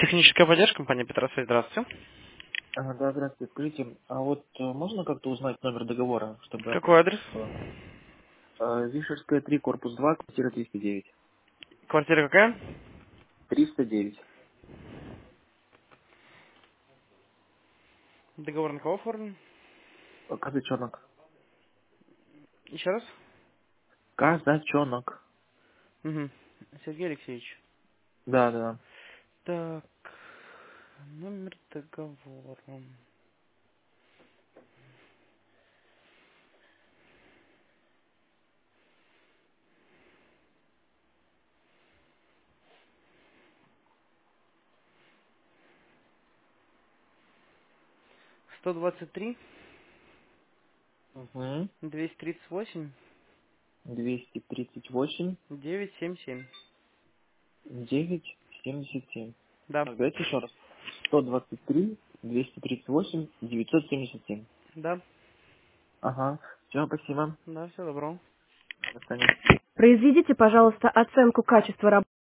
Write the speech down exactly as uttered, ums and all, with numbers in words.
Техническая поддержка, компания Петросвязь, здравствуйте. А, Да, здравствуйте. Скажите, а вот э, можно как-то узнать номер договора, чтобы Какой адрес? было? Э, Вишерская, три, корпус два, квартира триста девять. Квартира какая? триста девять. Договор на кого оформлен? Э, Казачонок. Еще раз? Казачонок. Угу. Сергей Алексеевич. Да, да, да. Так, номер договора. сто двадцать три, Угу. двести тридцать восемь, двести тридцать восемь, девятьсот семьдесят семь. девять, семьдесят семь. Да, Так, давайте еще раз. сто двадцать три, двести тридцать восемь, девятьсот семьдесят семь. да, Ага. Все, спасибо. да, все добро. До свидания. Произведите, пожалуйста, оценку качества работы.